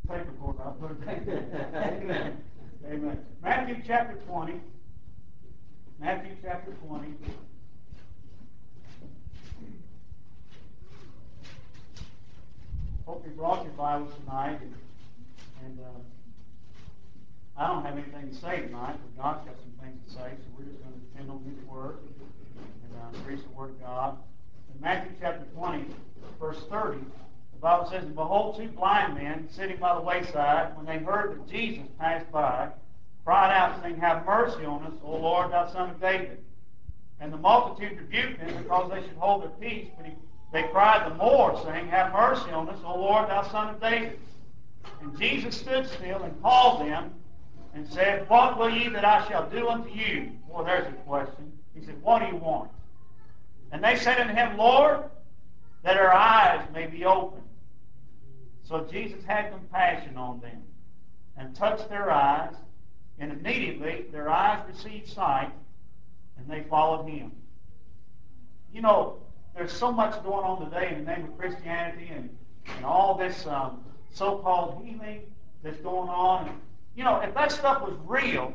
Paperboard, I'll put it back there. Amen. Amen. Matthew chapter 20. Matthew chapter 20. Hope you brought your Bibles tonight. And I don't have anything to say tonight, but God's got some things to say, so we're just going to depend on His Word and preach the Word of God. In Matthew chapter 20, verse 30, the Bible says, "And behold, two blind men sitting by the wayside, when they heard that Jesus passed by, cried out, saying, Have mercy on us, O Lord, thou Son of David. And the multitude rebuked them because they should hold their peace, but they cried the more, saying, Have mercy on us, O Lord, thou Son of David. And Jesus stood still and called them and said, What will ye that I shall do unto you? Well, there's a question. He said, What do you want? And they said unto him, Lord, that our eyes may be opened. So Jesus had compassion on them and touched their eyes, and immediately their eyes received sight, and they followed him." You know, there's so much going on today in the name of Christianity and all this so-called healing that's going on. And, you know, if that stuff was real,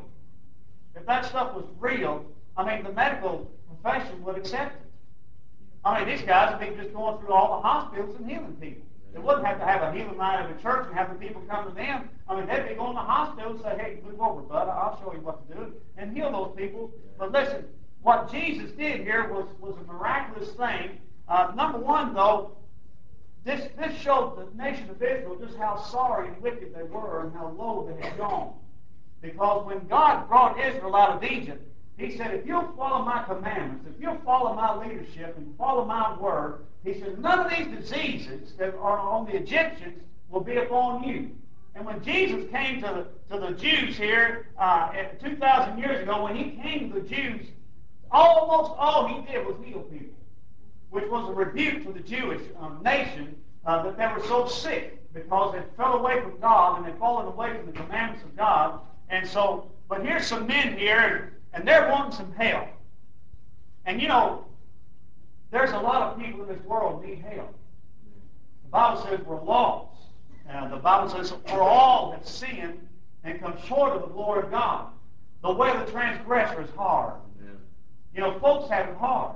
I mean, the medical profession would accept it. I mean, these guys would be just going through all the hospitals and healing people. They wouldn't have to have a healing night at a church and have the people come to them. I mean, they'd be going to the hospital and say, Hey, move over, bud. I'll show you what to do, and heal those people. But listen, what Jesus did here was a miraculous thing. Number one, though, this showed the nation of Israel just how sorry and wicked they were and how low they had gone. Because when God brought Israel out of Egypt, He said, if you'll follow my commandments, if you'll follow my leadership and follow my word, He said, none of these diseases that are on the Egyptians will be upon you. And when Jesus came to the Jews here 2,000 years ago, when He came to the Jews, almost all He did was heal people, which was a rebuke to the Jewish nation that they were so sick because they fell away from God and they'd fallen away from the commandments of God. And so, but here's some men here, and they're wanting some help. And you know, there's a lot of people in this world need help. The Bible says we're lost. The Bible says, for all have sinned and come short of the glory of God. The way of the transgressor is hard. Yeah. You know, folks have it hard.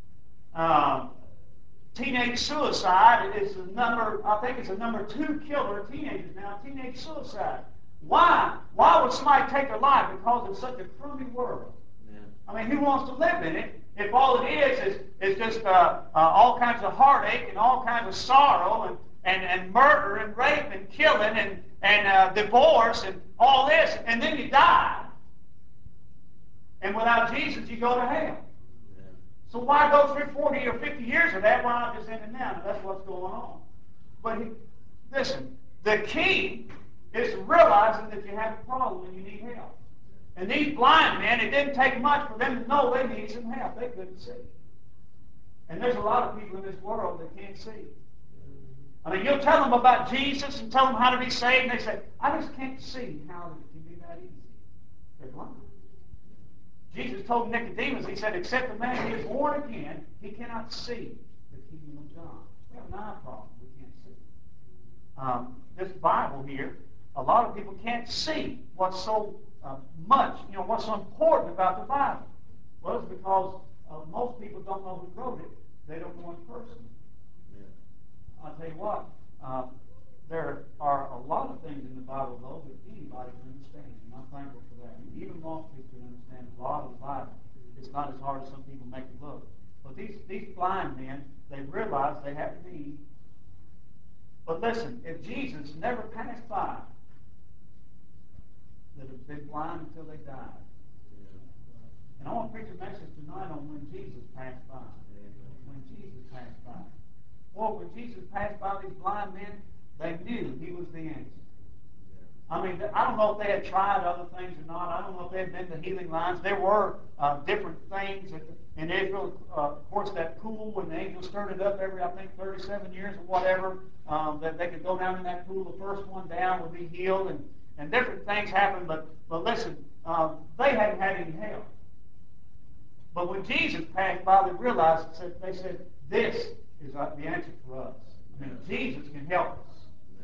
Teenage suicide is I think it's the number 2 killer of teenagers now, teenage suicide. Why? Why would somebody take their life? Because it's such a crummy world. Yeah. I mean, who wants to live in it if all it is just all kinds of heartache and all kinds of sorrow and murder and rape and killing and divorce and all this, and then you die. And without Jesus, you go to hell. Yeah. So why go through 40 or 50 years of that? Why not just end it now? That's what's going on. But listen, the key is realizing that you have a problem and you need help. And these blind men, it didn't take much for them to know they needed some help. They couldn't see. And there's a lot of people in this world that can't see. I mean, you'll tell them about Jesus and tell them how to be saved, and they say, I just can't see how it can be that easy. They're blind. Jesus told Nicodemus, He said, except a man be born again, he cannot see the kingdom of God. We have an eye problem. We can't see. This Bible here, a lot of people can't see what's so much, what's so important about the Bible. Well, it's because most people don't know who wrote it. They don't know in person. Yeah. I'll tell you what, there are a lot of things in the Bible, though, that anybody can understand, and I'm thankful for that. Even lost people can understand a lot of the Bible. It's not as hard as some people make it look. But these blind men, they realize they have a need. But listen, if Jesus never passed by, they'd have been blind until they died. Yeah. And I want to preach a message tonight on when Jesus passed by. When Jesus passed by. Well, when Jesus passed by these blind men, they knew He was the answer. I mean, I don't know if they had tried other things or not. I don't know if they had been to healing lines. There were different things in Israel. Of course, that pool, when the angel stirred it up every, I think, 37 years or whatever, that they could go down in that pool. The first one down would be healed, and different things happened. But listen, they hadn't had any help. But when Jesus passed by, they realized, they said, this is the answer for us. I mean, Jesus can help us.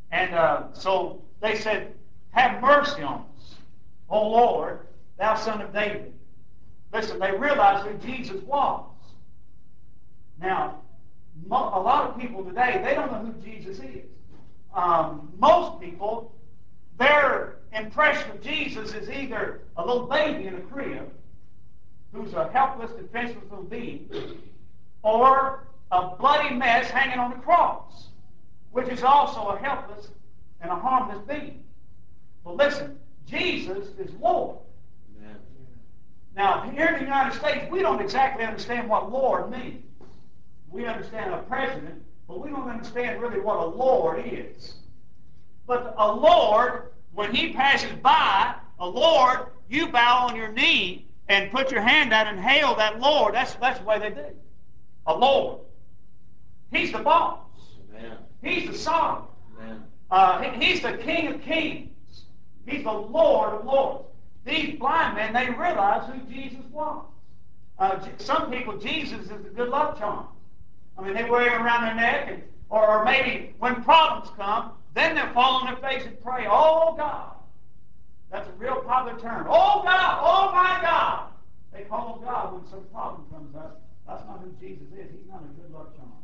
And so they said, have mercy on us, O Lord, thou son of David. Listen, they realized who Jesus was. Now, a lot of people today, they don't know who Jesus is. Most people, their impression of Jesus is either a little baby in a crib who's a helpless, defenseless little being, or a bloody mess hanging on the cross, which is also a helpless and a harmless being. But listen, Jesus is Lord. Amen. Now, here in the United States, we don't exactly understand what Lord means. We understand a president, but we don't understand really what a Lord is. But a Lord, when he passes by, a Lord, you bow on your knee and put your hand out and hail that Lord. That's the way they do. A Lord. He's the boss. Amen. He's the sovereign. Amen. He's the King of kings. He's the Lord of lords. These blind men, they realized who Jesus was. Some people, Jesus is a good luck charm. I mean, they wear him around their neck, or maybe when problems come, then they'll fall on their face and pray, oh God. That's a real popular term. Oh God, oh my God. They call him God when some problem comes up. That's not who Jesus is. He's not a good luck charm.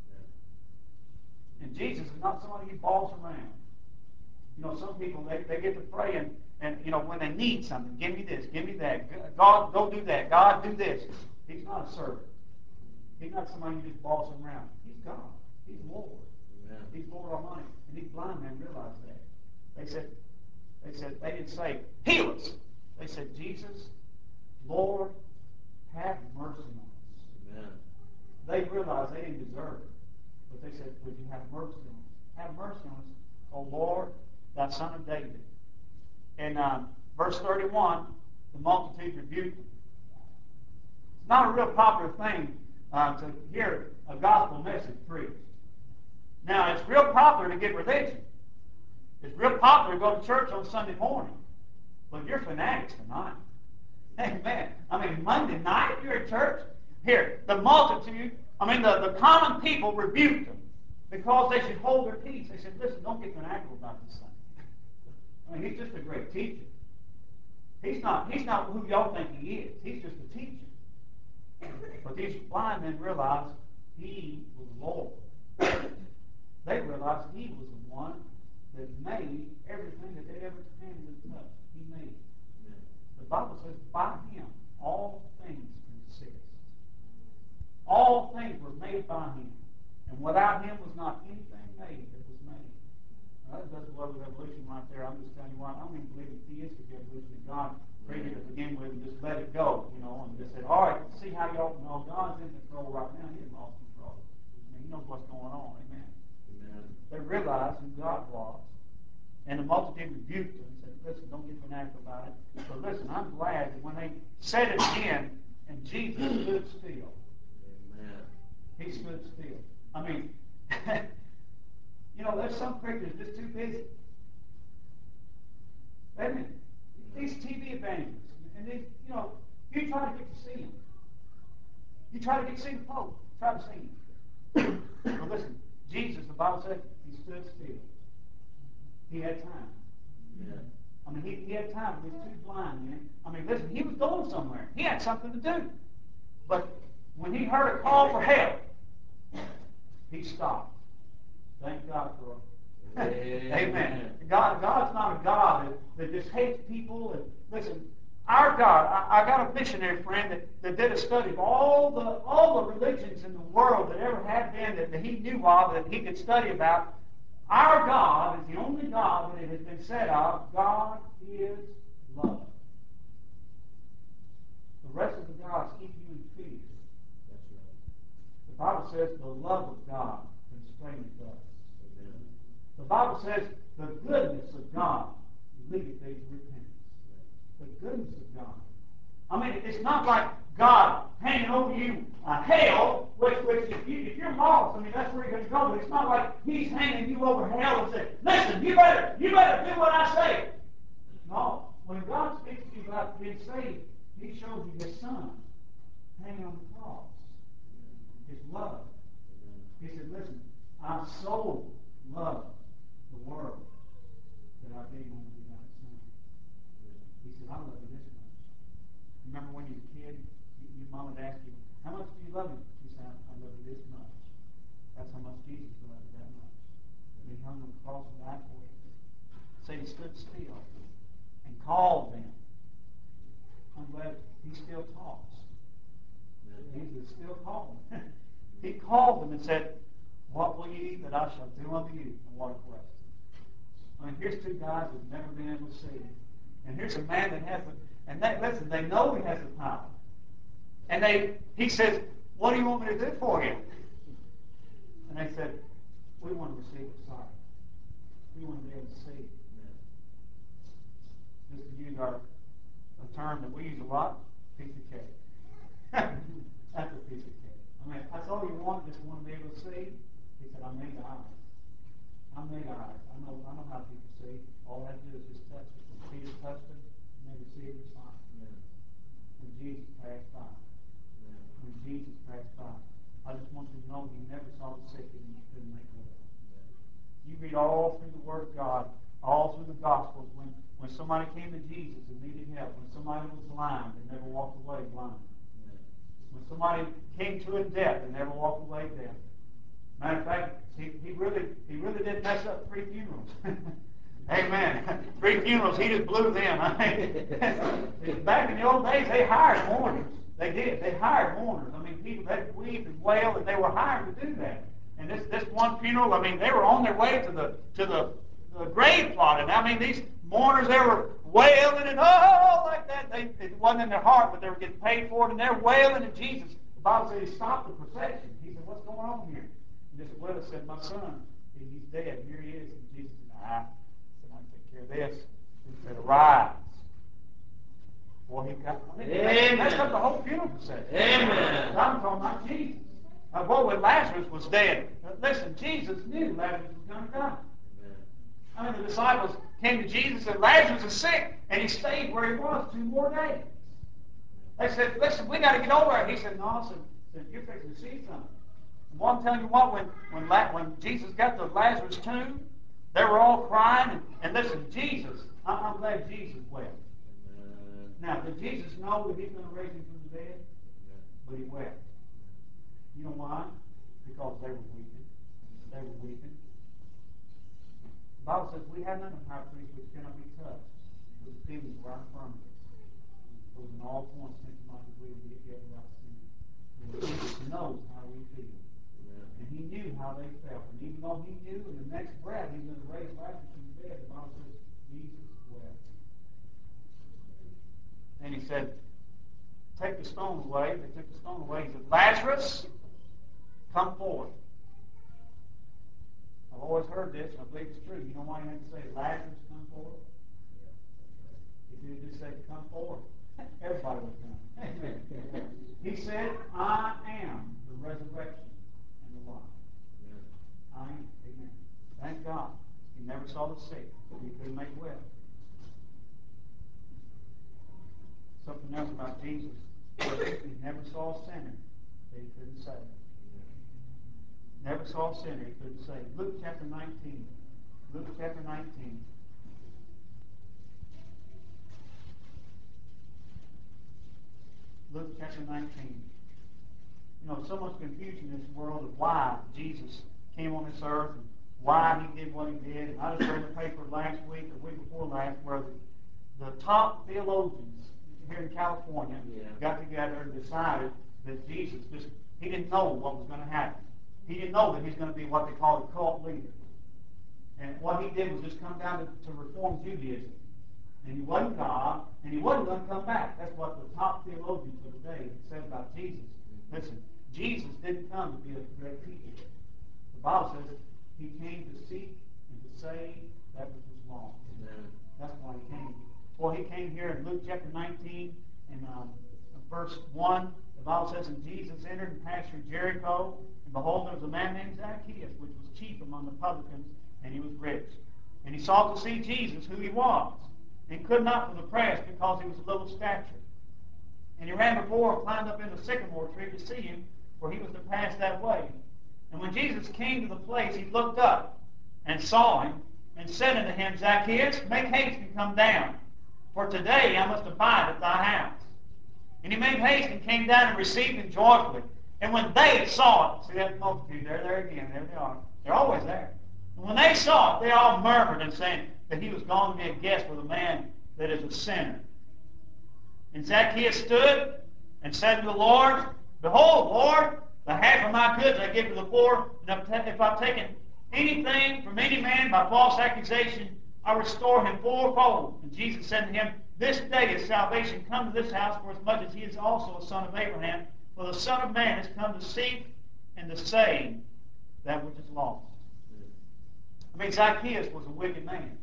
And Jesus is not somebody you boss around. You know, some people, they get to pray and you know, when they need something, give me this, give me that. God, go do that. God, do this. He's not a servant. He's not somebody you just boss around. He's God. He's Lord. Amen. He's Lord Almighty. And these blind men realized that. They didn't say, heal us. They said, Jesus, Lord, have mercy on us. Amen. They realized they didn't deserve it. But they said, would you have mercy on us? Have mercy on us, O Lord, thou son of David. In verse 31, the multitude rebuked him. It's not a real popular thing to hear a gospel message preached. Now, it's real popular to get religion. It's real popular to go to church on Sunday morning. But you're fanatics tonight. Amen. I mean, Monday night you're at church. Here, the multitude, the common people rebuked them because they should hold their peace. They said, listen, don't get fanatical about this thing. He's just a great teacher. He's not who y'all think he is. He's just a teacher. But these blind men realized he was Lord. They realized he was the one that made everything that they ever handed and touched. He made it. The Bible says, by him all things consist. All things were made by him. And without him was not anything made that was made. Now, that does blow the evolution right there. I'm just telling you what, I don't even believe in theistic evolution, that God created to begin with and just let it go, and just said, all right, see how y'all know God's in control right now. He hasn't lost control. He knows what's going on. Amen. Amen. They realized who God was. And the multitude rebuked them and said, listen, don't get fanatical about it. But listen, I'm glad that when they said it again, and Jesus stood still. Amen. He stood still. There's some preachers just too busy. Amen. These TV evangelists, and these, you try to get to see them. You try to get to see the Pope. Try to see him. But listen, Jesus, the Bible says, he stood still. He had time. Yeah. He had time with these two blind men. Listen, he was going somewhere. He had something to do. But when he heard a call for help, he stopped. Thank God for it. Amen. God's not a God that just hates people. And listen, our God, I got a missionary friend that did a study of all the religions in the world that ever had been that he knew of, that he could study about. Our God is the only God that it has been said of, God is love. The rest of the gods keep you in fear. That's right. The Bible says the love of God constraineth us. Amen. The Bible says the goodness of God leadeth thee to repentance. The goodness of God. It's not like God hanging over you hell, which if you're lost, that's where you're going to go. But it's not like he's hanging you over hell and saying, listen, you better do what I say. No. When God speaks to you about being saved, he shows you his son hanging on the cross. His love. He said, listen, I so love the world that I gave my only begotten Son. He said, I love you this much. Remember when you were a kid, your mom would ask you, how much do you love him? You said, I love you this much. That's how much Jesus loved you, that much. And he hung on the cross and died for you. Satan stood still and called them. I'm glad he still talks. Jesus still called them. He called them and said, what will ye that I shall do unto you? And what a question. I mean, here's two guys who've never been able to see. And here's a man that has listen, they know he has the power. And he says, what do you want me to do for you? And they said, we want to receive a sight. We want to be able to see. Just to use a term that we use a lot, piece of cake. That's a piece of cake. I mean, that's all you want, just want to be able to see. He said, I made eyes. I made eyes. I know how people see. All I have to do is just touch it. When Peter touched it, and they received the sign. When Jesus passed by. When Jesus passed by. I just want you to know he never saw the sick and he couldn't make it well. You read all through the Word of God, all through the Gospels, when somebody came to Jesus and needed help, when somebody was blind and never walked away blind. When somebody came to a death and never walked away deaf. Matter of fact, he really did mess up 3 funerals. Amen. 3 funerals, he just blew them. Back in the old days, they hired mourners. They did. They hired mourners. I mean, people that weep and wail, and they were hired to do that. And this one funeral, I mean, they were on their way to the grave plot. And I mean, these mourners, they were wailing and like that. It wasn't in their heart, but they were getting paid for it, and they're wailing at Jesus. The Bible said he stopped the procession. He said, what's going on here? And this widow said, my son, he's dead. Here he is. And Jesus said, I can take care of this. He said, arise. Boy, he messed up the whole funeral procession. Amen. I'm talking about Jesus. Boy, when Lazarus was dead, listen, Jesus knew Lazarus was going to die. I mean, the disciples came to Jesus and said, Lazarus is sick, and he stayed where he was 2 more days. They said, listen, we got to get over there. He said, no, you're fixing to see something. Well, I'm telling you what, when Jesus got to Lazarus' tomb, they were all crying. And listen, Jesus, I'm glad Jesus wept. Now, did Jesus know that he's going to raise him from the dead? But he wept. You know why? Because they were weeping. They were weeping. The Bible says we have none of high priests which cannot be touched with the feelings of our infirmities. Those in all points tempted like as we would be yet without sin. And Jesus knows how we feel. And he knew how they felt. And even though he knew in the next breath he's going to raise Lazarus from the dead, the Bible says Jesus wept. And he said, take the stone away. They took the stone away. He said, Lazarus, come forth. I've always heard this, and I believe it's true. You know why he had to say, Lazarus, come forth? If he had just said, come forth, everybody would come. He said, I am the resurrection and the life. I am. Amen. Thank God. He never saw the sick. He couldn't make well. Something else about Jesus. He never saw a sinner that he couldn't save. Never saw a sinner he couldn't save. Luke chapter 19. Luke chapter 19. Luke chapter 19. You know, so much confusion in this world of why Jesus came on this earth and why he did what he did. And I just read the paper last week or week before last where the top theologians here in California got together and decided that Jesus he didn't know what was going to happen. He didn't know that he's going to be what they call a cult leader. And what he did was just come down to reform Judaism. And he wasn't God, and he wasn't going to come back. That's what the top theologians of the day said about Jesus. Listen, Jesus didn't come to be a great teacher. The Bible says he came to seek and to save that which was lost. Amen. That's why he came. Well, he came here in Luke chapter 19 and verse 1. The Bible says, and Jesus entered and passed through Jericho. And behold, there was a man named Zacchaeus, which was chief among the publicans, and he was rich. And he sought to see Jesus, who he was, and could not for the press, because he was of little stature. And he ran before and climbed up into a sycamore tree to see him, for he was to pass that way. And when Jesus came to the place, he looked up and saw him and said unto him, Zacchaeus, make haste and come down, for today I must abide at thy house. And he made haste and came down and received him joyfully. And when they saw it, see that multitude, there again, there they are. They're always there. And when they saw it, they all murmured and saying that he was gone to be a guest with a man that is a sinner. And Zacchaeus stood and said to the Lord, Behold, Lord, the half of my goods I give to the poor, and if I've taken anything from any man by false accusation, I restore him fourfold. And Jesus said to him, This day is salvation come to this house, for as much as he is also a son of Abraham. For the Son of Man has come to seek and to save that which is lost. I mean, Zacchaeus was a wicked man.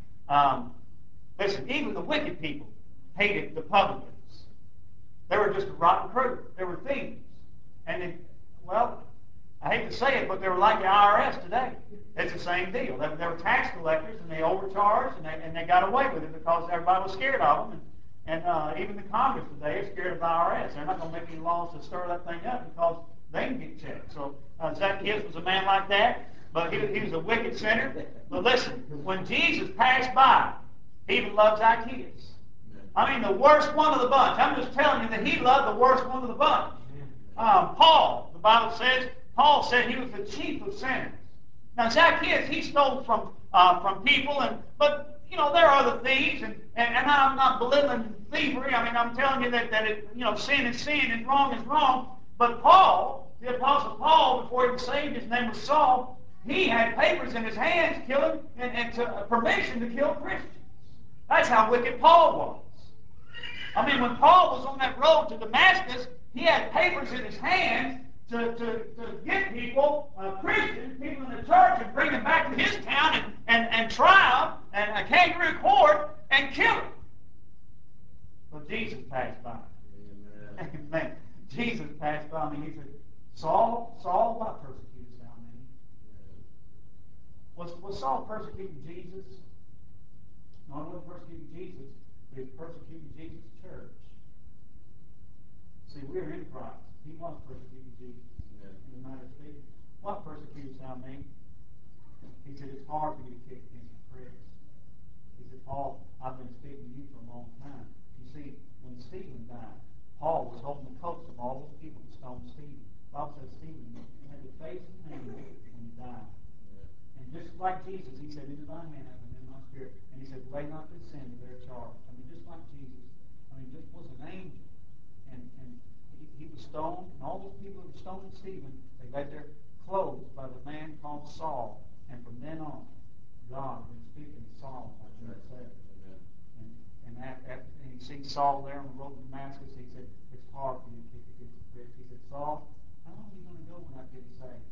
Listen, even the wicked people hated the publicans. They were just a rotten crew. They were thieves. And, well, I hate to say it, but they were like the IRS today. It's the same deal. They were tax collectors, and they overcharged, and they got away with it because everybody was scared of them. And even the Congress today is scared of the IRS. They're not going to make any laws to stir that thing up because they can get checked. So Zacchaeus was a man like that, but he was a wicked sinner. But listen, when Jesus passed by, he even loved Zacchaeus. I mean, the worst one of the bunch. I'm just telling you that he loved the worst one of the bunch. Paul, the Bible says, Paul said he was the chief of sinners. Now, Zacchaeus, he stole from people, but, you know, there are other thieves, and I'm not belittling thievery. I mean, I'm telling you that sin is sin and wrong is wrong. But Paul, the Apostle Paul, before he was saved, his name was Saul, he had papers in his hands killing and permission to kill Christians. That's how wicked Paul was. I mean, when Paul was on that road to Damascus, he had papers in his hands to get people, Christians, people in the church, and bring them back to his town and try them, and a kangaroo court, and kill them. But Jesus passed by. Amen. Amen. Jesus passed by me. He said, Saul, why persecutest thou me? Was Saul persecuting Jesus? No, he wasn't persecuting Jesus. He was persecuting Jesus' church. See, we're in Christ. He was persecuting Jesus. In the matter of speaking. Why persecutest thou me? He said, it's hard for you to kick against the pricks. He said, Paul, I've been speaking to you for a long time. You see, when Stephen died, Paul was holding the coats of all those people that stoned Stephen. The Bible says Stephen had the face of pain when he died. And just like Jesus, he said, into thy hand I commend my spirit. And he said, lay not this sin to their charge. I mean, just like Jesus. I mean, just was an angel. And he was stoned, and all those people that were stoning Stephen, they got their clothes by the man called Saul. And from then on, God was speaking to Saul, like you said. And after he seen Saul there on the road to Damascus, he said, it's hard for you to kick against the pricks. He said, Saul, how long are you going to go without getting saved?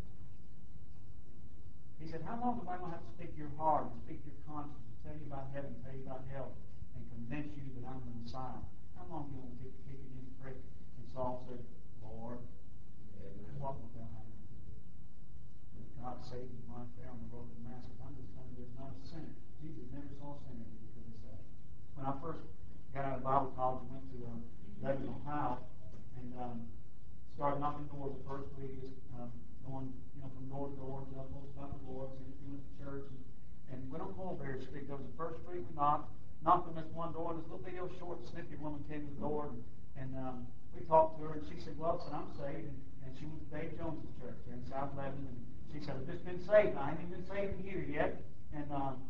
He said, how long am I going to have to speak your heart and speak your conscience and tell you about heaven, tell you about hell, and convince you that I'm the Messiah? How long are you going to kick against the pricks? And Saul said, Lord, what will thou have me to do? But God saved him right there on the road to Damascus. I'm just telling you, there's not a sinner. Jesus never saw a sinner that he could have saved. When I first got out of Bible college and went to Lebanon, Ohio, and started knocking doors the first week, just going from door to door, telling folks about the Lord, seeing if he went to church. And we don't call Bear Street. There was the first week we knocked on this one door, and this little bitty old short, snippy woman came to the door, and we talked to her, and she said, well, son, I'm saved. And she went to Dave Jones' church there in South Lebanon, and she said, I've just been saved. I ain't even been saved a year yet. And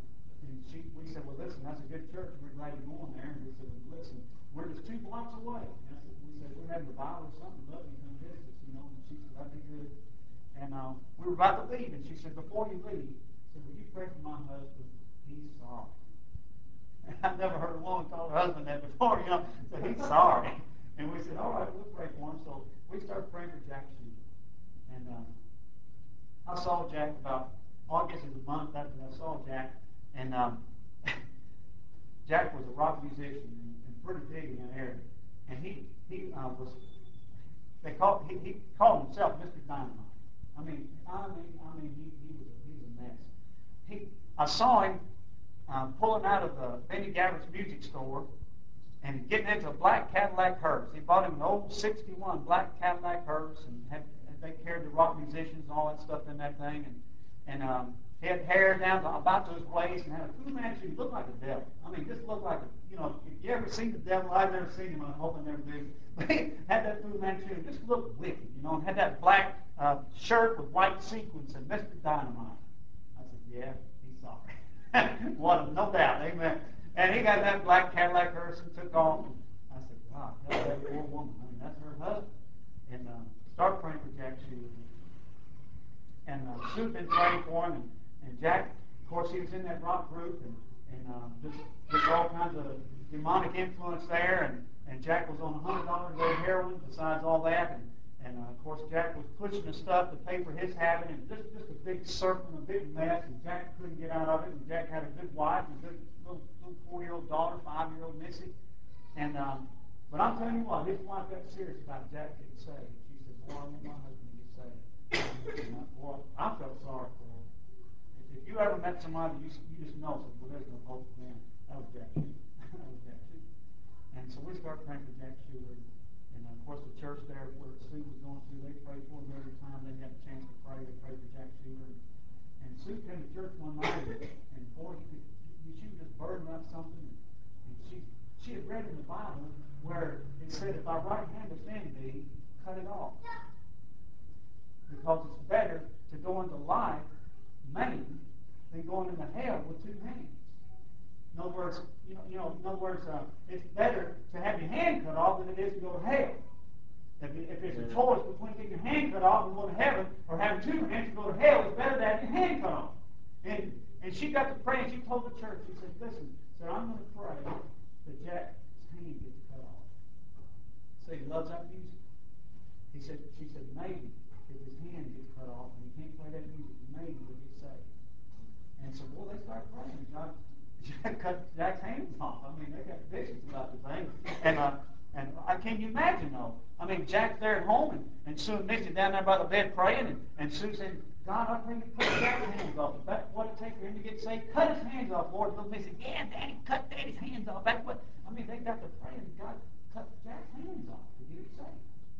we said, well, listen, that's a good church. We're glad you're going there. And we said, well, listen, we're just 2 blocks away. And we said, we're having a Bible or something. We'd love you to come visit us, And she said, that'd be good. And we were about to leave. And she said, before you leave, she said, will you pray for my husband? He's sorry. I've never heard a woman call her husband that before, So he's sorry. And we said, all right, we'll pray for him. So we started praying for Jack Shue. And I saw Jack about, I guess it was a month after I saw Jack. And Jack was a rock musician and pretty big in that area. And he called himself Mr. Dynamite. I mean, he was a mess. I saw him pulling out of the Benny Gavin's music store and getting into a black Cadillac hearse. He bought him an old 61 black Cadillac hearse, and they carried the rock musicians and all that stuff in that thing. And He had hair down about to his waist and had a Fu Manchu. He looked like a devil. I mean, just looked like if you ever seen the devil, I've never seen him. I'm hoping never do. But he had that Fu Manchu. Just looked wicked, and had that black shirt with white sequins and Mr. Dynamite. I said, yeah, he's sorry. What, no doubt, amen. And he got that black Cadillac hearse and took off. And I said, God, that poor woman. I mean, that's her husband. And started praying for Jack Schuler. And Sue had been praying for him. And Jack, of course, he was in that rock group and just all kinds of demonic influence there. And Jack was on $100 a day heroin besides all that. And of course, Jack was pushing the stuff to pay for his habit. And just a big circle, a big mess. And Jack couldn't get out of it. And Jack had a good wife and a good little 4-year-old daughter, 5-year-old Missy. And but I'm telling you what, his wife got serious about Jack getting saved. She said, boy, I want my husband to get saved. And boy, I felt sorry for him. If you ever met somebody, you just know, so, well, there's no hope for them. That was Jack Schuler. That was Jack Schuler. And so we started praying for Jack Schuler. And of course, the church there where Sue was going to, they prayed for him every time they had a chance to pray. They prayed for Jack Schuler. And Sue came to church one night, and boy, she was just burdened about something. And she had read in the Bible where it said, if thy right hand offend thee, cut it off. Because it's better to go into life maimed than going into hell with 2 hands. In other words, it's better to have your hand cut off than it is to go to hell. If there's a choice between getting your hand cut off and going to heaven or having 2 hands to go to hell, it's better to have your hand cut off. And she got to pray and she told the church, she said, listen, sir, I'm going to pray that Jack's hand gets cut off. So he loves that music. She said, maybe if his hand gets cut off and he can't play that music, maybe he'll get saved. And so, boy, they started praying. God cut Jack's hands off. I mean, they got visions about the thing. And can you imagine, though? I mean, Jack's there at home, and Sue and Missy down there by the bed praying, and Sue said, God, I pray you cut Jack's hands off. If that's what it takes for him to get saved, cut his hands off, Lord. And little Missy, yeah, Daddy, cut Daddy's hands off. That's what, I mean, they got to praying, and God cut Jack's hands off to get him saved.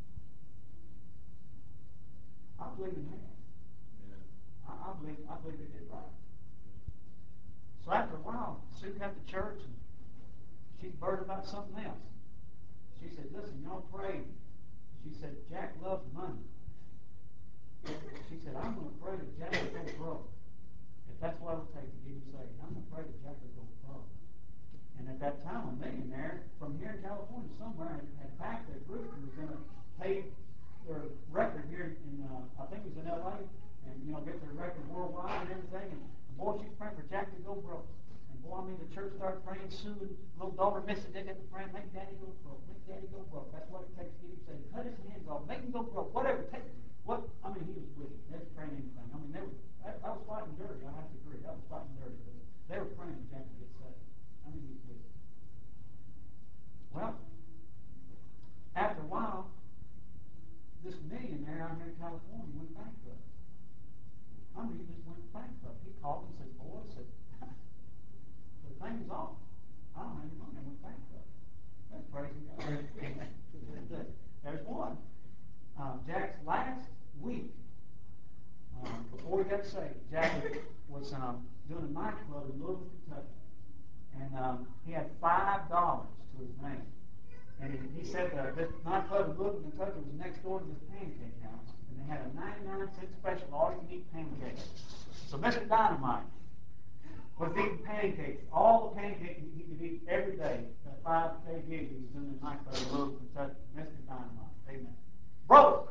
I believe in hell. I believe they did right. So after a while, Sue got to church, and she's burdened about something else. She said, listen, y'all pray. She said, Jack loves money. She said, I'm going to pray that Jack will go broke. If that's what it will take to get him saved, I'm going to pray that Jack will go broke. And at that time, a millionaire from here in California somewhere had backed their group and was going to pay their record here in, I think it was in L.A., and, get their record worldwide and everything. And boy, she was praying for Jack to go broke. And boy, I mean, the church started praying. Sue and little daughter Missy, they got to praying, make Daddy go broke. Make Daddy go broke. That's what it takes to get him saved. Cut his hands off. Make him go broke. Whatever it takes. I mean, he was wicked. They were praying anything. I mean, I was fighting dirty. I have to agree. I was fighting dirty. They were praying for Jack to get saved. I mean, he was wicked. Well, after a while, this millionaire out here in California went bankrupt. I mean, he just went bankrupt. He called and said, boy, the thing is off. I don't have any money. I went bankrupt. That's praising God. There's one. Jack's last week, before he got saved, Jack was doing a nightclub in Louisville, Kentucky. And he had $5 to his name. And he said this nightclub in Louisville, Kentucky was next door to this pancake house. And they had a 99-cent special, all-you-can-eat pancakes. So Mr. Dynamite was eating pancakes, all the pancakes he could eat every day. That 5-day gig he was doing in the nightclub in Louisville, Kentucky. Mr. Dynamite. Amen. Broke.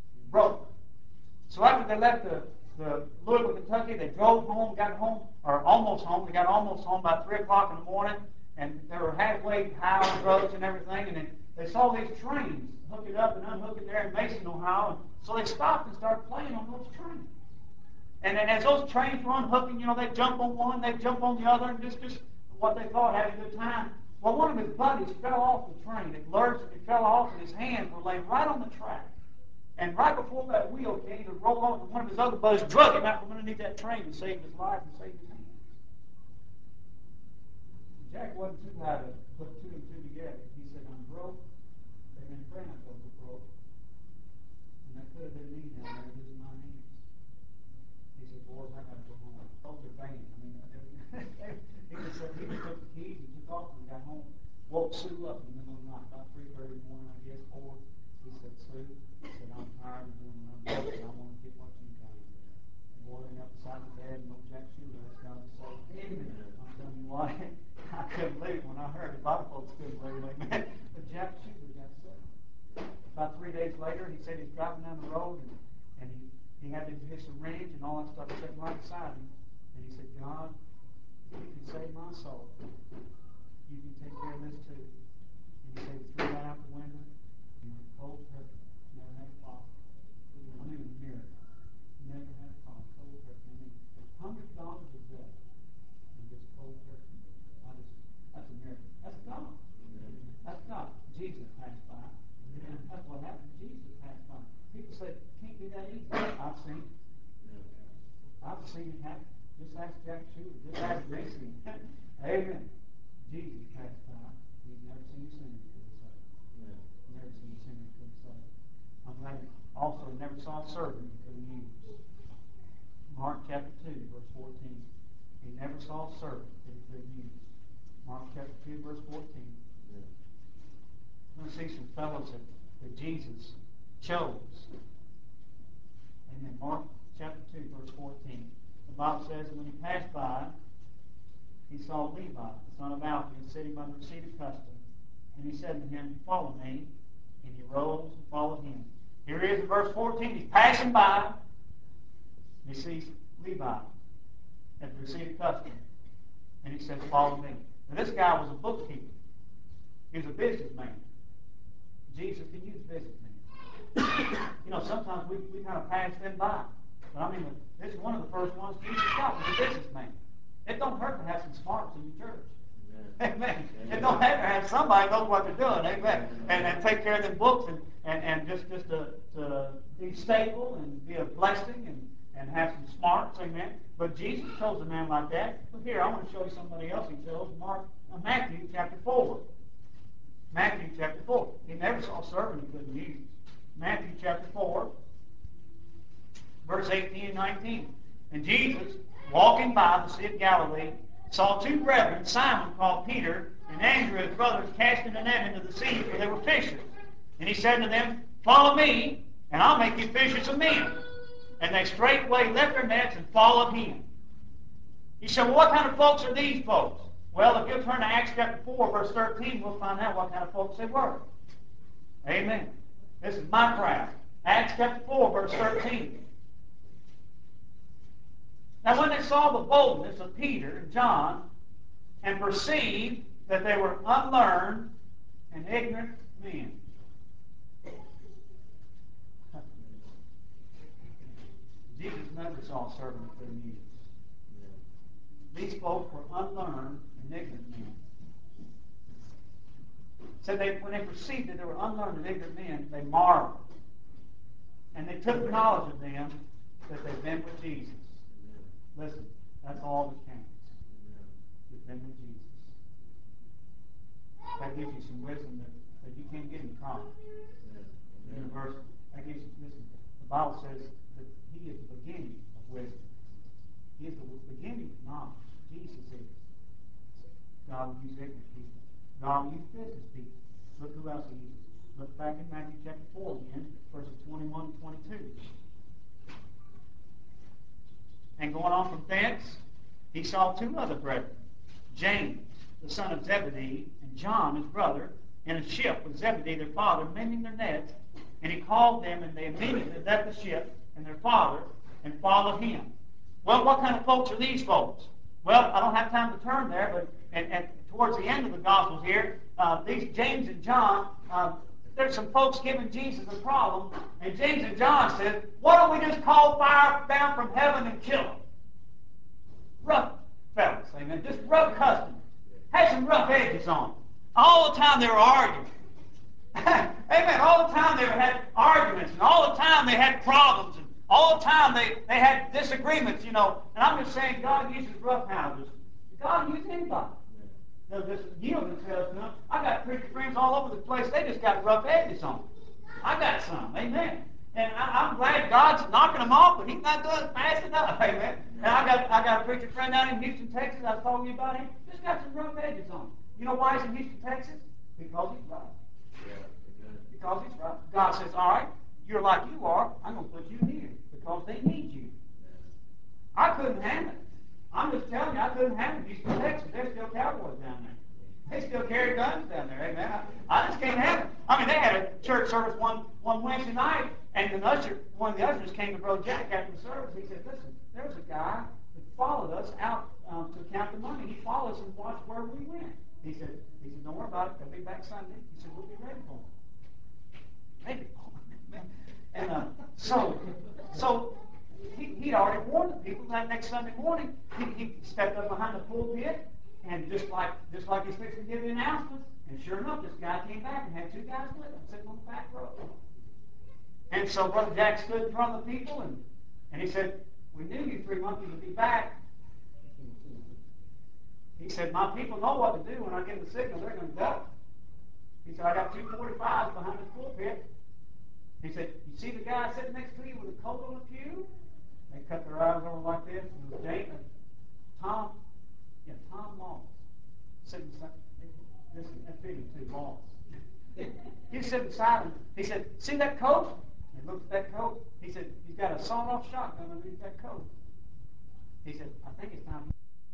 So after they left the Louisville, Kentucky, they drove home, got home, or almost home. They got almost home by 3 o'clock in the morning. And they were halfway high on the roads and everything, and they saw these trains hook it up and unhook it there in Mason, Ohio. And so they stopped and started playing on those trains. And as those trains were unhooking, they'd jump on one, they'd jump on the other, and just what they thought had a good time. Well, one of his buddies fell off the train. It lurched and it fell off, and his hands were laying right on the track. And right before that wheel came to roll on, one of his other buddies drug him out from underneath that train and saved his life and saved his hands. Jack wasn't too high to put 2 and 2 together. He said, I'm broke. They've been praying I'm going to go broke. And that could have been me down there losing my hands. He said, boys, I got to go home. said he's driving down the road and he had to hit the range and all that stuff sitting right beside him. And he said, God, if you can save my soul, you can take care of this too. And he said he threw that out the window and went cold turkey. Never had a problem. I mean, a miracle. Never had a problem. Cold turkey. I mean, $100 a day and just cold turkey. That's a miracle. That's God. That's God. Jesus passed by. That's what happened. Jesus passed by. People say, can't be that easy. I've seen it. I've seen it happen. Just ask Jack Shooter. Just ask Dixie. Amen. Jesus passed by. He's never seen a sinner to the side. Never seen a sinner to the side. I'm glad he also never saw a servant he couldn't use. Mark chapter 2, verse 14. He never saw a servant that he couldn't use. Mark chapter 2, verse 14. We're going to see some fellows that Jesus chose. Amen. Mark chapter 2, verse 14. The Bible says, when he passed by, he saw Levi, the son of Alphaeus, sitting by the seat of custom. And he said to him, follow me. And he rose and followed him. Here he is in verse 14. He's passing by. And he sees Levi at the seat of custom. And he says, follow me. Now this guy was a bookkeeper. He was a businessman. Jesus can use businessmen. You know, sometimes we kind of pass them by. But I mean, this is one of the first ones Jesus got, was a businessman. It don't hurt to have some smarts in your church. Amen. It don't have to have somebody knows what they're doing. Amen. And take care of them books and just to be stable and be a blessing and have some smarts. Amen. But Jesus chose a man like that. Look here, I want to show you somebody else he chose. Matthew chapter 4. Matthew chapter 4. He never saw a servant he couldn't use. Matthew chapter 4, verse 18 and 19. And Jesus, walking by the Sea of Galilee, saw two brethren, Simon called Peter, and Andrew his brother, casting a net into the sea, for they were fishers. And he said to them, follow me, and I'll make you fishers of men. And they straightway left their nets and followed him. He said, well, what kind of folks are these folks? Well, if you'll turn to Acts chapter 4, verse 13, we'll find out what kind of folks they were. Amen. This is my crowd. Acts chapter 4, verse 13. Now when they saw the boldness of Peter and John, and perceived that they were unlearned and ignorant men. Jesus never saw a servant who couldn't use. These folks were unlearned and ignorant men. So when they perceived that they were unlearned and ignorant men, they marveled. And they took knowledge of them that they've been with Jesus. Listen, that's all that counts. You've been with Jesus. That gives you some wisdom that you can't get in college, university. That gives you, listen, the Bible says that he is the beginning of wisdom. He is the beginning of knowledge. Jesus is. God will use ignorant people. God will use business people. Look who else he uses. Look back in Matthew chapter 4 again, verses 21 and 22. And going on from thence, he saw two other brethren, James, the son of Zebedee, and John, his brother, in a ship with Zebedee, their father, mending their nets. And he called them, and they immediately left the ship and their father and followed him. Well, what kind of folks are these folks? Well, I don't have time to turn there, but and towards the end of the Gospels here, these James and John, there's some folks giving Jesus a problem, and James and John said, why don't we just call fire down from heaven and kill them? Rough fellas, amen. Just rough customers. Had some rough edges on them. All the time they were arguing. Amen. All the time they had arguments, and all the time they had problems, and all the time they had disagreements, you know. And I'm just saying God uses rough houses. God uses anybody. They'll just yield themselves to him. I got preacher friends all over the place. They just got rough edges on them. I got some. Amen. And I'm glad God's knocking them off, but he's not doing it fast enough. Amen. And I got a preacher friend down in Houston, Texas. I was talking to you about him. Just got some rough edges on him. You know why he's in Houston, Texas? Because he's rough. Because he's rough. God says, all right, you're like you are. I'm going to put you here because they need you. I couldn't handle it. I'm just telling you, I couldn't handle Houston, Texas. There's still cowboys down there. They still carry guns down there, amen. I just can't have it. I mean, they had a church service one Wednesday night, and one of the ushers came to Brother Jack after the service. He said, listen, there was a guy that followed us out to count the money. He followed us and watched where we went. He said, don't worry about it. They'll be back Sunday. He said, we'll be ready for them. Maybe. And so he'd already warned the people that next Sunday morning. He stepped up behind the pulpit, and just like he's fixing to give the announcements, and sure enough, this guy came back and had two guys with him sitting on the back row. And so Brother Jack stood in front of the people, and he said, we knew you 3 monkeys would be back. He said, my people know what to do when I give the signal. They're going to go. He said, I got 245s behind the pulpit. He said, you see the guy sitting next to you with a coat on the pew? They cut their eyes over like this. And it was Tom Moss. Sitting beside him. That fitting too, Moss. He was sitting beside him. He said, see that coat? He looked at that coat. He said, he's got a sawed-off shotgun underneath that coat. He said, I think it's time.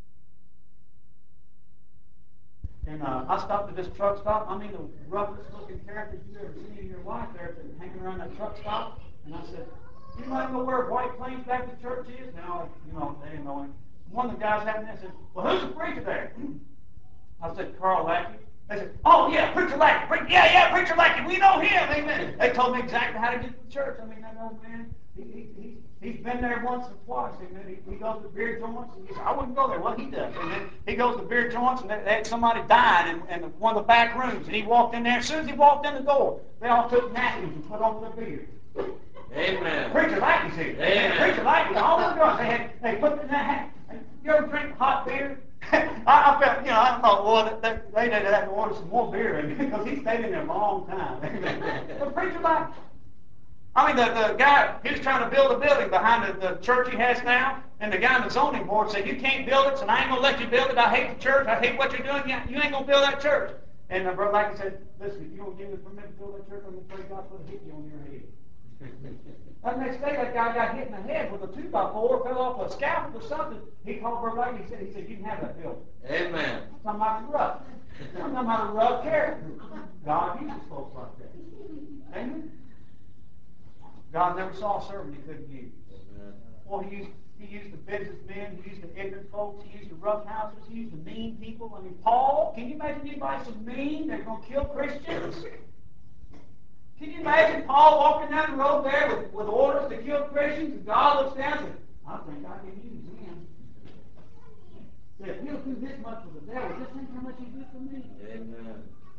And I stopped at this truck stop. I mean, the roughest looking characters you've ever seen in your life there hanging around that truck stop. And I said, you might know where White Plains Baptist Church is? Now, they didn't know him. One of the guys happened there said, well, who's the preacher there? I said, Carl Lackey. They said, oh, yeah, Preacher Lackey. Yeah, Preacher Lackey. We know him. Amen. They told me exactly how to get to the church. I mean, that old man, he's been there once or twice. Amen. He goes to beer joints. And he said, I wouldn't go there. Well, he does. And then he goes to beer joints, and they had somebody dying in one of the back rooms. And he walked in there. As soon as he walked in the door, they all took napkins and put over their beard. Amen. Preacher Lackey's here. Amen. Preacher Lackey. All the guns. They put in that hat. You ever drink hot beer? I felt, I thought, well, they had to order some more beer because he stayed in there a long time. But Preacher Lackey. I mean, the guy, he was trying to build a building behind the church he has now, and the guy in the zoning board said, you can't build it, so I ain't going to let you build it. I hate the church. I hate what you're doing. You ain't going to build that church. And Brother Lackey said, listen, if you don't give me permission to build that church, I'm going to pray God's going to hit you on your head. That next day, that guy got hit in the head with a 2x4, fell off a scaffold or something. He called Brother Lackey. He said, you can have that building. Amen. I'm talking rough. I'm talking about a rough character. God uses folks like that. Amen. God never saw a servant he couldn't use. Amen. Well, he used the businessmen, he used the ignorant folks, he used the roughhousers, he used the mean people. I mean, Paul, can you imagine anybody so mean they're going to kill Christians? Can you imagine Paul walking down the road there with orders to kill Christians, and God looks down and says, I think I can use him. He said, if he'll do this much for the devil, just think how much he did for me. Amen.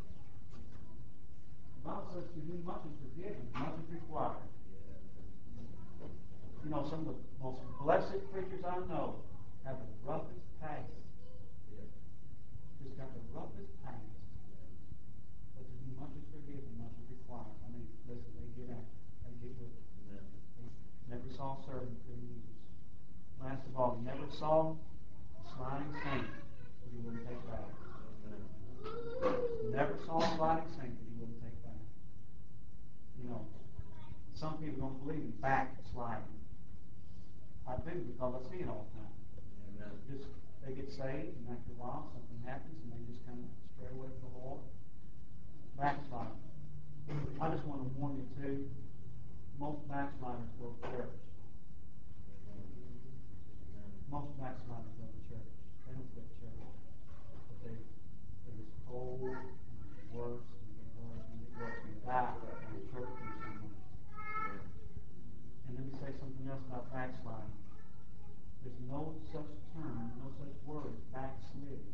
The Bible says to whom much is forgiven, much is required. Some of the most blessed preachers I know have the roughest past. Just got the roughest past. But to whom much is forgiven, much is required. I mean, listen, they get out. They get with it. They never saw a servant couldn't use. Last of all, never saw a sliding saint that he wouldn't take back. Never saw a sliding saint that he wouldn't take back. Some people don't believe in backsliding. I do because I see it all the time. Amen. They get saved, and after a while, something happens, and they just kind of stray away from the Lord. Backsliding. I just want to warn you, too, most backsliders go to church. Most backsliders go to church. They don't quit church. But they just old, and get worse, and get worse, and get worse, and die in the church for someone. And let me say something else about backsliding. There's no such term, no such word as backsliding.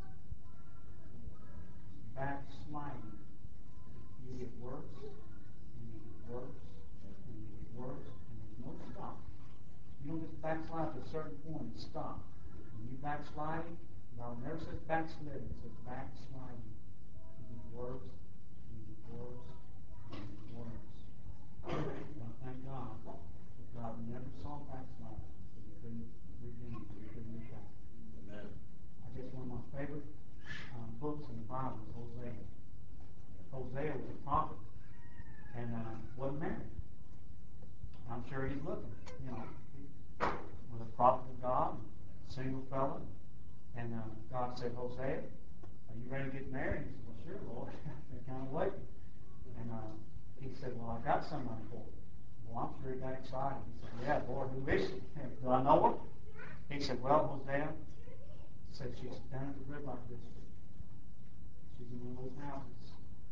Backsliding. You get worse, and you get worse, and you get worse, and there's no stop. You don't just backslide to a certain point and stop. When you backsliding, the Bible never says backsliding, it says backsliding. You get worse, and you get worse, and you get worse. Well, thank God that God never saw backsliding, so he couldn't redeem, so he couldn't retract. Amen. I guess one of my favorite books in the Bible is Hosea. Hosea was a prophet and wasn't married. I'm sure he's looking, was a prophet of God, single fella, and God said, Hosea, you ready to get married? He said, well, sure, Lord. They're kind of waiting. And he said, well, I got somebody for you. Well, I'm sure he got excited. He said, yeah, Lord, who is she? Do I know her? He said, well, Hosea said she's down at the red light district. She's in one of those houses.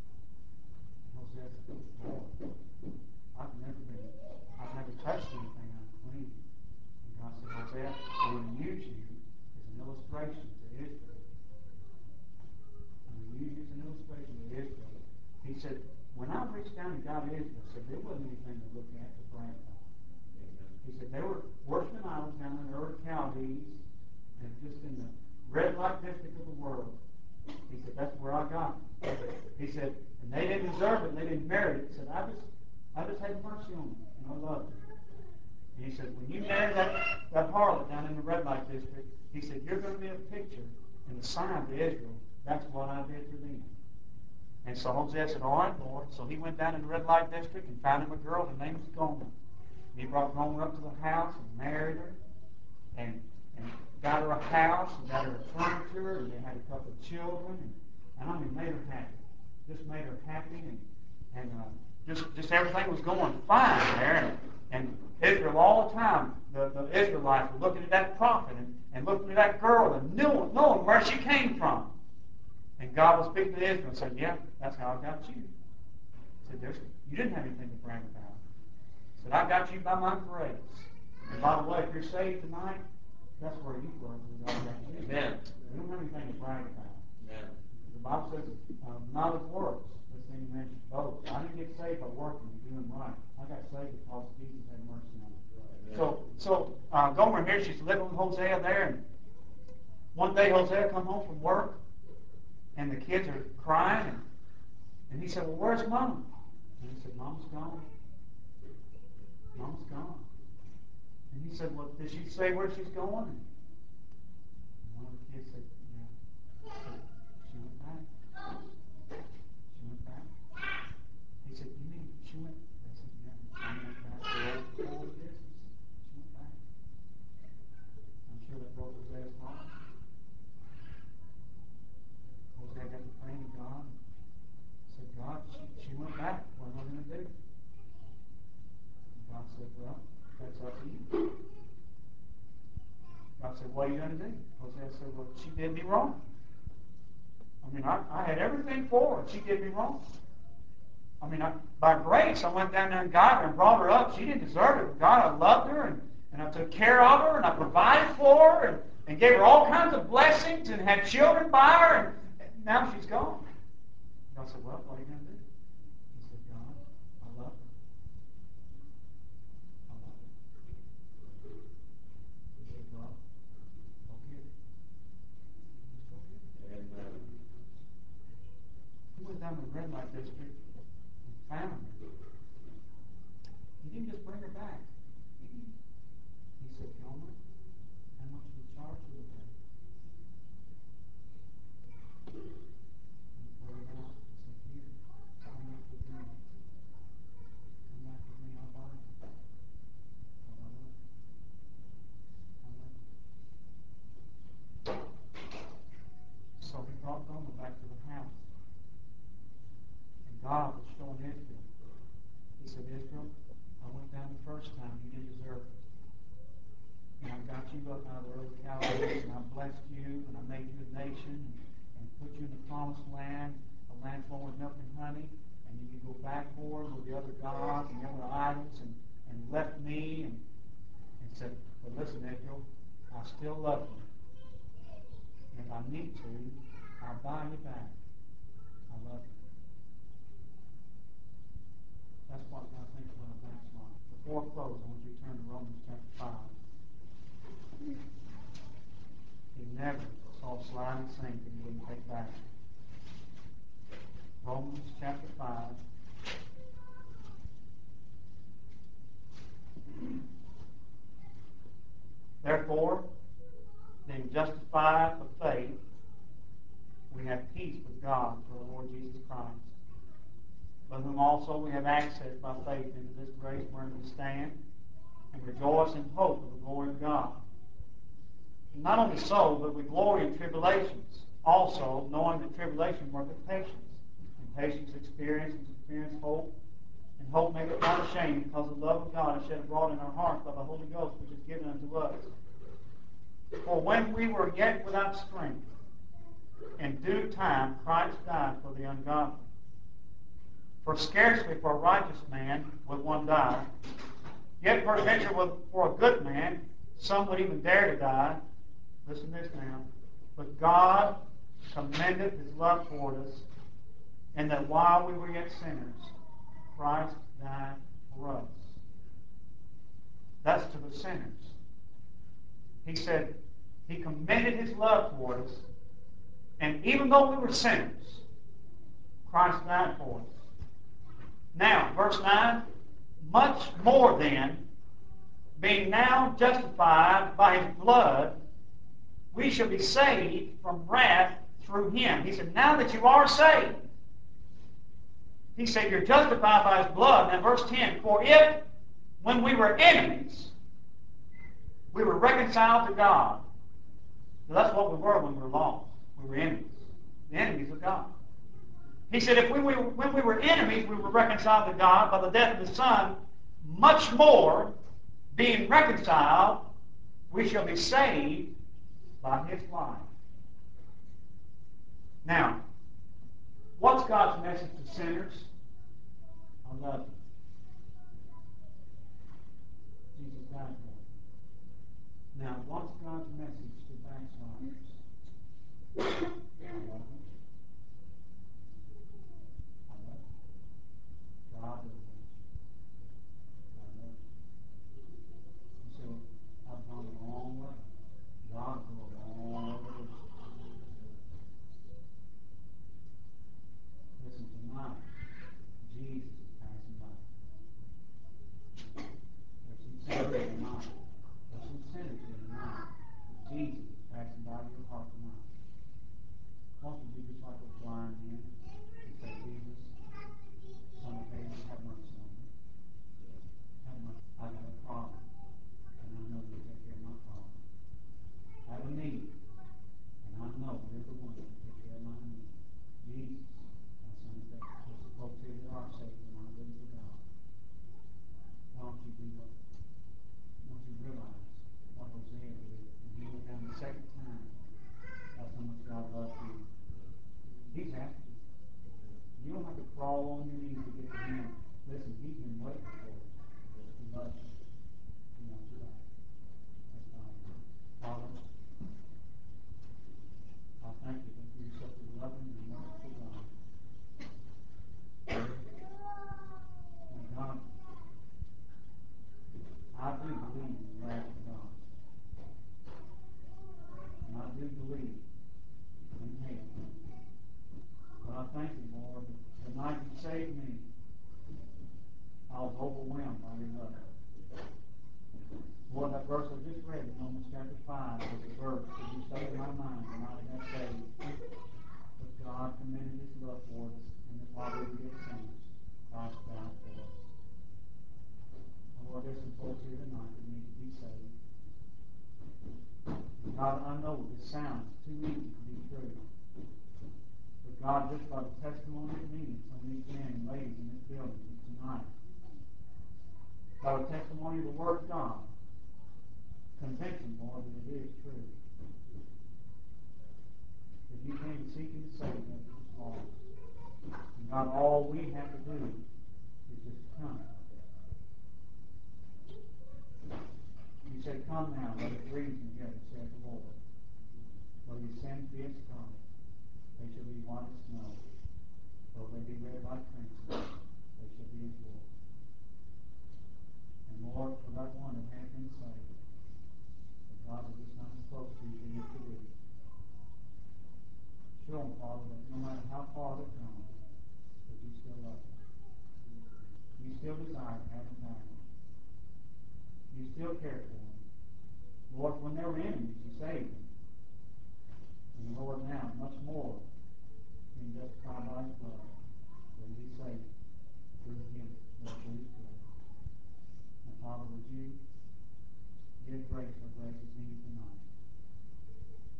Hosea said, Lord, I've never touched anything unclean. And God said, Hosea, I'm going to use you as an illustration to Israel. I'm going to use you as an illustration to Israel. He said, when I reached down and got Israel, said there wasn't anything to look at to brag about. He said they were worshiping idols down in the Ur Chaldees and just in the red light district of the world. He said that's where I got them. He said, and they didn't deserve it, and they didn't merit it. He said, I just had mercy on them, and I loved them. And he said, when you marry that harlot down in the red light district, he said, you're going to be a picture and a sign to Israel. That's what I did for them. And so Hosea said, all right, Lord. So he went down in the red light district and found him a girl. Her name was Gomer. And he brought Gomer up to the house and married her and got her a house and got her a furniture, and they had a couple of children. And I mean, made her happy. Just made her happy, and just everything was going fine there. And Israel, all the time, the Israelites were looking at that prophet and looking at that girl and knowing where she came from. And God was speaking to Israel and said, yeah, that's how I got you. He said, you didn't have anything to brag about. He said, I got you by my grace. And by the way, if you're saved tonight, that's where you were when God got you. Amen. We don't have anything to brag about. Amen. The Bible says, not of works. Let's say you mentioned both. I didn't get saved by working and doing right. I got saved because Jesus had mercy on me. So Gomer here, she's living with Hosea there. And one day Hosea come home from work, and the kids are crying. And he said, well, where's Mama? And he said, Mama's gone. Mama's gone. And he said, well, did she say where she's going? And one of the kids said, yeah. He said, she went back. She went back. He said, you mean she went? They said, yeah. She went back to the old business. She went back. I'm sure that broke Hosea's heart. Hosea got to praying to God. Said, God, she went back. What am I going to do? And God said, well, that's up to you. God said, what are you going to do? Hosea said, well, she did me wrong. I mean, I had everything for her. She did me wrong. I mean, by grace, I went down there and got her and brought her up. She didn't deserve it. But God, I loved her, and I took care of her, and I provided for her, and gave her all kinds of blessings, and had children by her, and now she's gone. God said, well, what are you going to do? He said, God, I love her. I love her. He said, well, go get her. Just go get her. Amen. He went down to the red light district and found her. He didn't just bring her back. He said, Gomer, how much will you charge for the day? He pulled it out and said, here, come back with me. Come back with me, I'll buy you. Because I love you. I love you. So he brought Gomer back to the house. And God was showing Israel. He said, Israel, I went down the first time. You didn't deserve it. And I got you up out of the Ur Chaldees, and I blessed you, and I made you a nation, and put you in the promised land, a land flowing with milk and honey. And then you go back forward with the other gods and the other idols, and left me, and said, but listen, Israel, I still love you. And if I need to, I'll buy you back. I love you. That's what I think about a backslide. Before I close, I want you to turn to Romans chapter 5. He never saw a sliding sink that he wouldn't take back. Romans chapter 5. Therefore, being justified of faith, we have peace with God through our Lord Jesus Christ, by whom also we have access by faith into this grace wherein we stand, and rejoice in hope of the glory of God. And not only so, but we glory in tribulations, also, knowing that tribulation worketh patience, and patience experience, and experience hope, and hope maketh not ashamed, because the love of God is shed abroad in our hearts by the Holy Ghost, which is given unto us. For when we were yet without strength, in due time Christ died for the ungodly. For scarcely for a righteous man would one die, yet peradventure for a good man some would even dare to die. Listen to this now. But God commendeth his love toward us, and that while we were yet sinners, Christ died for us. That's to the sinners. He said he commended his love toward us, and even though we were sinners, Christ died for us. Now, verse 9, much more then, being now justified by his blood, we shall be saved from wrath through him. He said, now that you are saved, he said, you're justified by his blood. Now, verse 10, for if, when we were enemies, we were reconciled to God. Now, that's what we were when we were lost. We were enemies. The enemies of God. He said, when we were enemies, we were reconciled to God by the death of the Son. Much more, being reconciled, we shall be saved by his life. Now, what's God's message to sinners? I love you. Jesus died for you. Now, what's God's message to backsliders? I love you. I love you. God loves you. I love you. You say, well, I've gone a long way. God will go a long way with you. Listen, tonight, Jesus is passing by. There's some sinners here tonight. There's some sinners here tonight. Jesus is passing by your heart tonight. Won't you do just like those blind men and say, Jesus, Son of David, have mercy on me. Have mercy. I got a problem, and I know you take care of my problem. I have a need, and I know you're the one that can take care of my need. Jesus, my Son of David. There's some folks here that are saved and not living for God. Why don't you do what? Don't you realize what Hosea did? And he went down the second time. That's how much God loves you. He's after you. You don't have to crawl on your knees to get to him. Listen, he's been waiting for you. He loves you. He wants you back. That's God. Father, I thank you that you're such a loving and merciful God. And God, I do believe in the wrath of God. And I do believe in hate. But I thank you, Lord, that tonight you saved me. I was overwhelmed by your love. Lord, that verse I just read in Romans chapter 5 was the verse that you stuck in my mind tonight in that day. But God commended his love for us, and that while we were yet sinners, Christ died for us. Lord, there's some folks here tonight that need to be saved. And God, I know this sounds too easy to be true. But God, just by the testimony of me and some of these men and ladies in this building tonight, by the testimony of the Word of God, convince them, Lord, that it is true. That you came seeking to save them that was lost. And God, all we have to do is just come. You said, come now, let us reason together, saith the Lord. Though your sins be as scarlet, they shall be white as snow. Though they be red like crimson, they shall be as wool. And Lord, for that one that has been saved, that God is just not supposed to be used to be. Show them, Father, that no matter how far they've gone, that you still love them. You still desire to have them back. You still care for them. Lord, when they were enemies, you saved them. And Lord, now, much more, being justified by his blood, will be saved through him, Lord, through his blood. Now, Father, would you give grace where grace is needed tonight?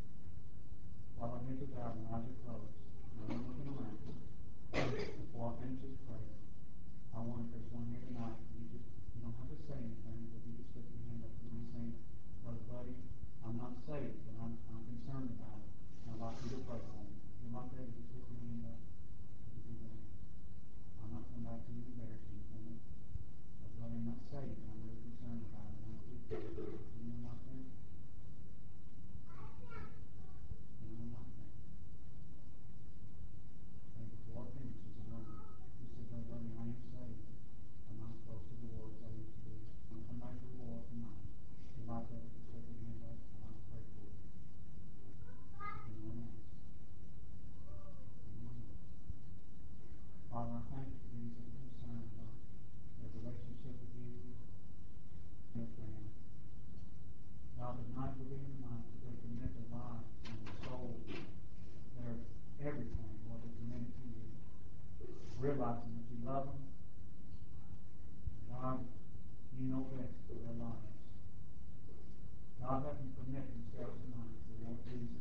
thank you for these that are concerned about their relationship with you, their family. God, tonight will be in the mind that they commit their lives and their soul, their everything, Lord, they commit it to you, realizing that you love them. God, you know best for their lives. God, let them commit themselves tonight to the Lord Jesus.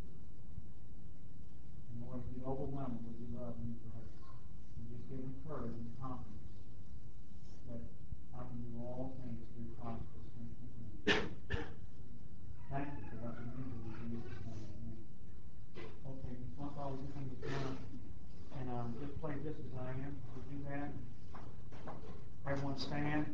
And Lord, if you overwhelm them with your love and your grace, and just give them courage and confidence that I can do all things through Christ who strengthens me. Thank you for what you do in Jesus' name. Okay, once I was just going to come and just play Just As I Am. Would you do that? Everyone stand.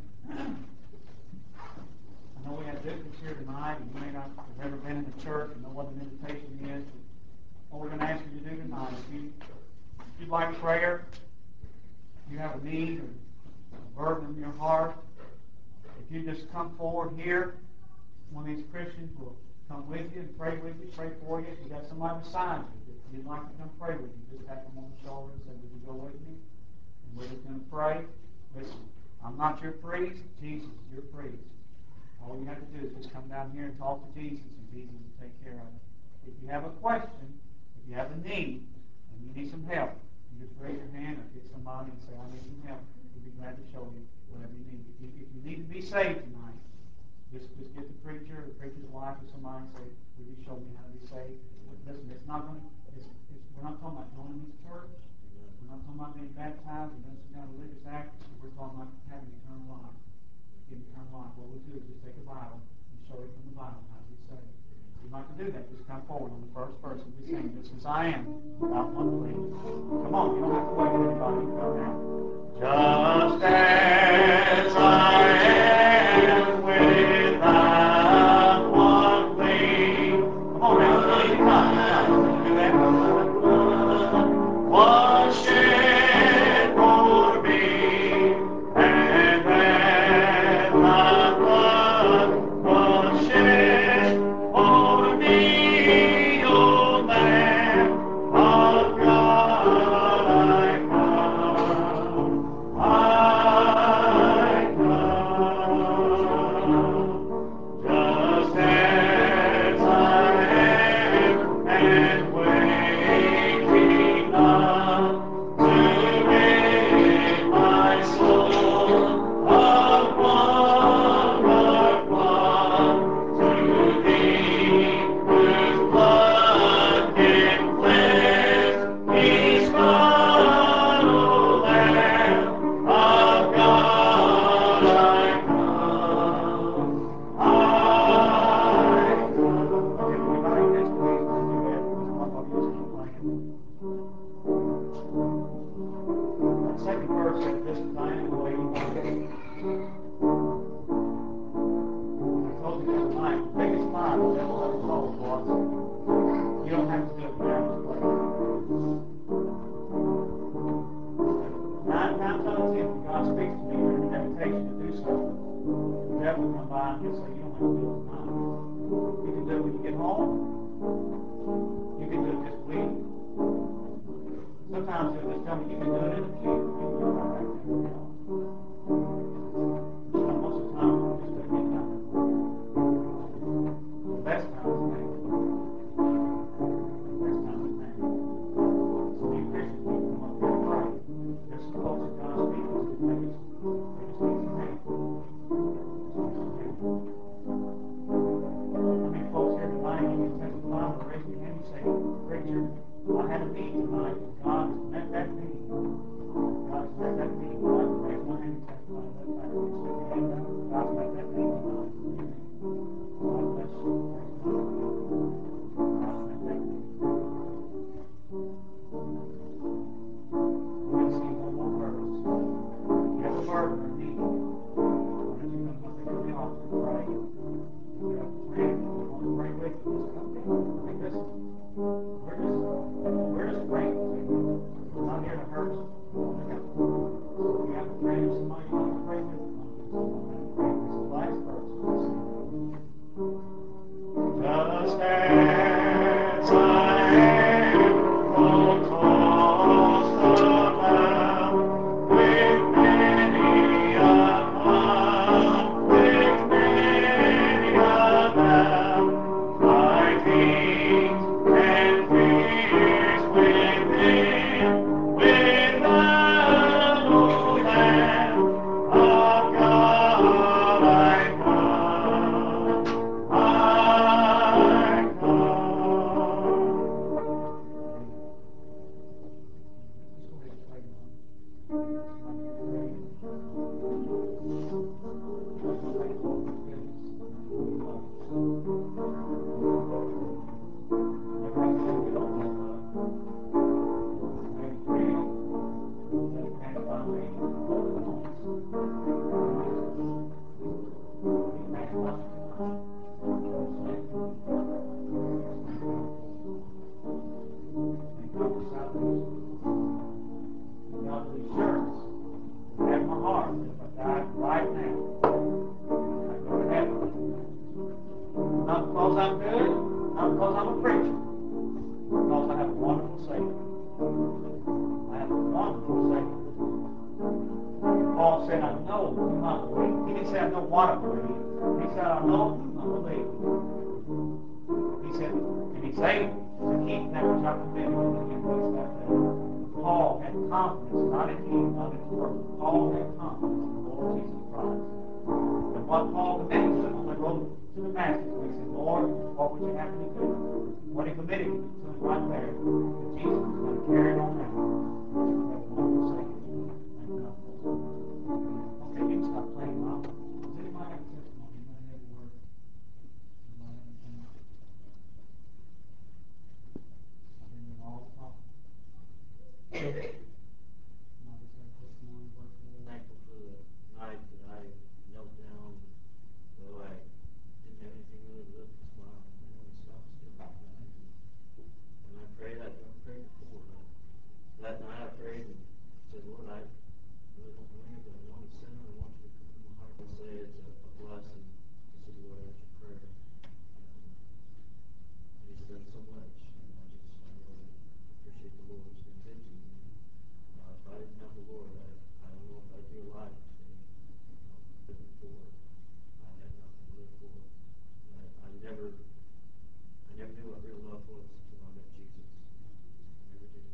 I know we have visitors here tonight, and you may not have ever been in the church and know what an invitation is. What we're going to ask you to do tonight, if you'd like prayer, if you have a need or a burden in your heart, if you just come forward here, one of these Christians will come with you and pray with you, pray for you. If you've got somebody beside you, if you'd like to come pray with you, just tap them on the shoulder and say, would you go with me? And we're just going to pray. Listen, I'm not your priest. Jesus is your priest. All you have to do is just come down here and talk to Jesus, and Jesus will take care of it. If you have a question, if you have a need, and you need some help, you just raise your hand or get somebody and say, I need some help. We'll be glad to show you whatever you need. If you need to be saved tonight, just get the preacher or the preacher's wife or somebody and say, will you show me how to be saved? Listen, it's not going to, we're not talking about joining this church. We're not talking about being baptized and doing some kind of religious act. We're talking about having eternal life. Getting eternal life. What we'll do is just take a Bible and show you from the Bible how to be saved. If you'd like to do that, just come forward on the first person. We sing Just As I Am, without one plea. Come on, you don't have to wait for anybody to come now. Just as I am without one plea. Come on now, you need to come. Do that. Was shed for me, and that my blood was shed for me, O Lamb of God, I come. I come. Just as I am, and waking up to rid my soul of wonder blood, to Thee whose blood can cleanse each spot, O Lamb of God, I come. I come. Everybody just please do that. I'll just keep playing. That second verse said, just as I am waiting on you. I told you the other night, the biggest lie the devil ever told was, you don't have to do it, you have to play. 9 times out of 10, when God speaks to me during an invitation to do something, the devil will come by and he'll say, you don't have to do it tonight. You can do it when you get home. You can do it this week. Sometimes he'll just tell me, you can do it in the pew. You can do it right back there. So most of the time, we'll just let me come. The best time is now. The best time is now. So you Christians need to come up here and pray. There's some folks that God speaks to. They just need some help. How many folks here tonight, you can testify and raise your hand and say, preacher, I had a need tonight. God has met that need. God has met that need. God has raised my hand and testify to that fact. You slip your hand down. God's met that need tonight. God bless you. Praise God. God's met that need. We're going to sing one more verse. If you have a burden or need, why don't you come up here to the altar and pray? If you have a friend that wants to pray with you, just come down. I mean, listen, we're just praying. because I'm a preacher. Because I have a wonderful Savior. I have a wonderful Savior. Paul said, I know whom I believe. He didn't say I know what I believe. He said, I know whom I believe. He said, and he's able to keep that which I committed to him against that day. Paul had confidence, not in him, not in his work. Paul had confidence in the Lord Jesus Christ. And what Paul committed to him when he wrote to Damascus, he said, Lord, what would you have me to do? What he committed to him right there, that Jesus was going to carry it on out. That wonderful Savior. Thank God for it. Okay, you can stop playing, Mom. Does anybody have a testimony? Anybody have a word? Anybody have anything? I've been doing all the talking. Thankful for the night that I knelt down, though I didn't have anything really to lift and smile. The sun was still that night. And I prayed, I'd never prayed before. That night I prayed and said, Lord, I really don't know you, but I want to sin and I want you to come into my heart. I say it's a blessing to see the Lord answer prayer. And He's done so much. And I really appreciate the Lord who's been good to me. If I didn't have the Lord, I don't know if I'd be alive today. Living for it. I had nothing to live for. I never knew what real love was until I met Jesus. I never did.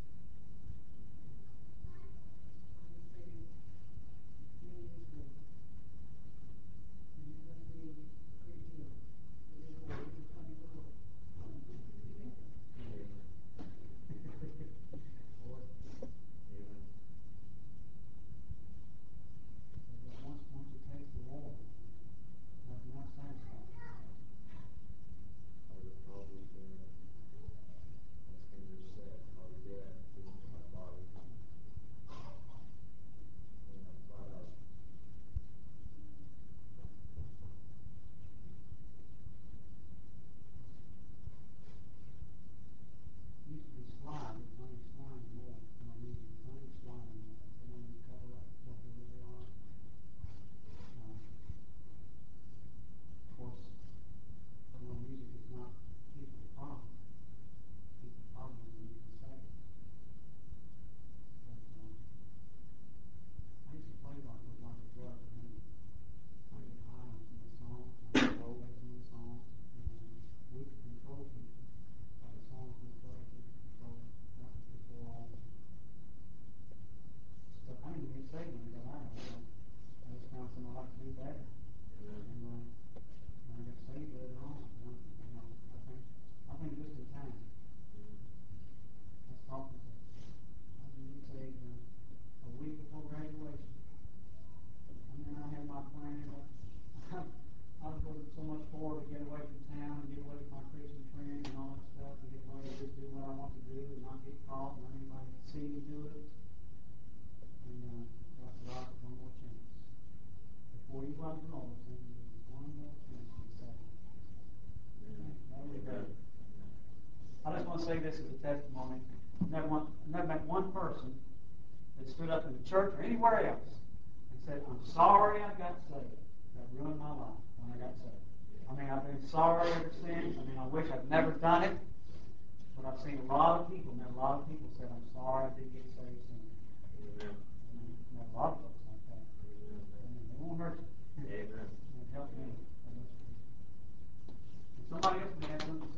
I just want to say this as a testimony. I've never met one person that stood up in the church or anywhere else and said, I'm sorry I got saved. That ruined my life when I got saved. I mean, I've been sorry ever since. I mean, I wish I'd never done it. But I've seen a lot of people, met a lot of people said, I'm sorry I didn't get saved sooner. Amen. Met a lot of folks like that. Amen. I mean, they won't hurt you. Amen. It helped me. Somebody else may have something.